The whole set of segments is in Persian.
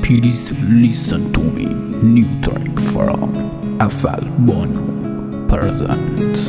please listen to me. New track from Asal Bonu presents.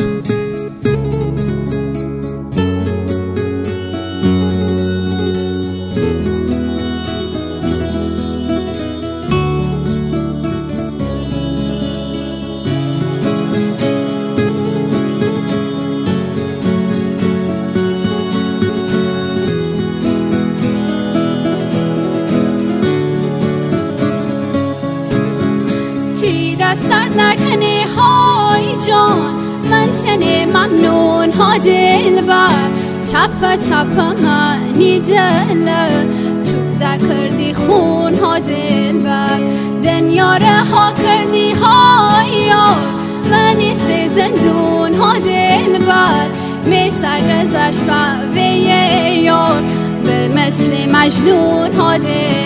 دستت نکنه های جان من تنه ممنون ها دلبر تپ تپ منی دل تو در کردی خون ها دلبر دنیا رها کردی های یار منی سه زندون ها دلبر می سرگزش بوی یار به مثل مجنون ها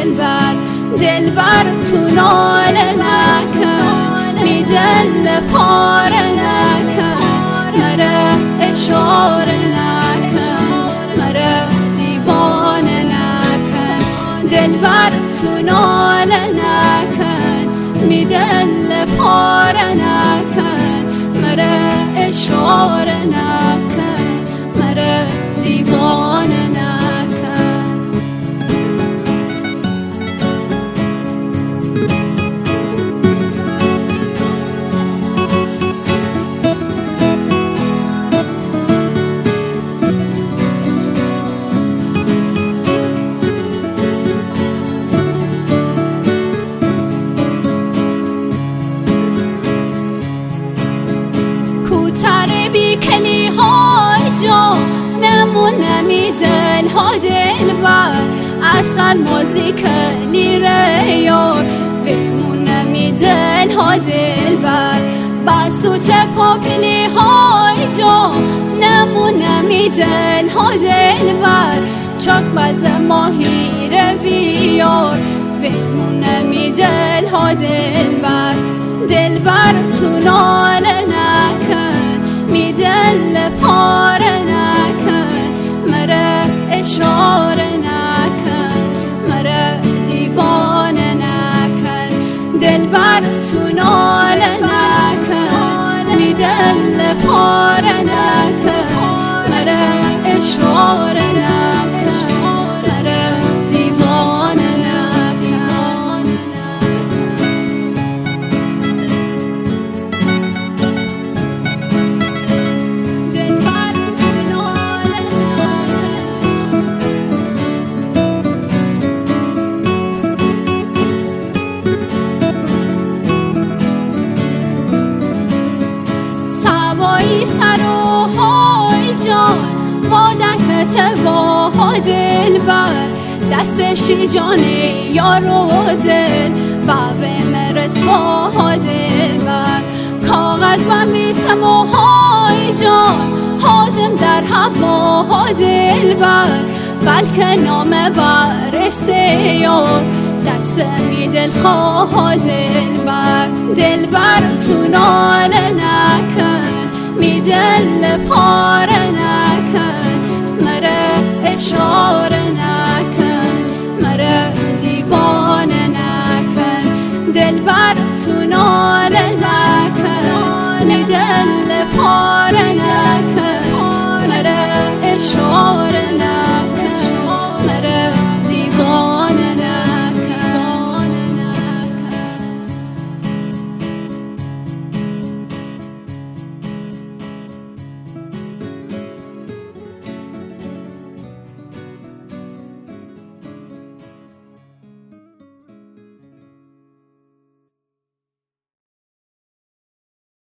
دلبر تو ناله نکن می دل پاره نکن مره اشاره نکن مره دیوانه نکن دلبر تو ناله نکن می دل پاره نکن مره اشاره نکن مره دیوانه نکن کلی های جا نمونمی دل ها دلبر اصل موزیک لیره یار بمونمی دل ها دلبر بسوت پاپلی های جا نمونمی دل ها دلبر چاک باز ماهی روی یار بمونمی دل ها دلبر تو ناله نکن می دل پاره نکن مره اشاره نکن مره دیوانه نکن دلبر تو ناله نکن می دل پاره نکن مره اشاره نکن مره دیوانه سر و های جان وادکت با دلبر دستشی جانه یار و دل و به مرسوا دلبر کاغذ من بیسم و های جان هادم در هوا دلبر بلکه نام برسه یار دست می دل خواه دلبر تو ناله نکن می دل پاره نکن مره اشاره نکن مره دیوانه نکن دلبر تو ناله نکن می دل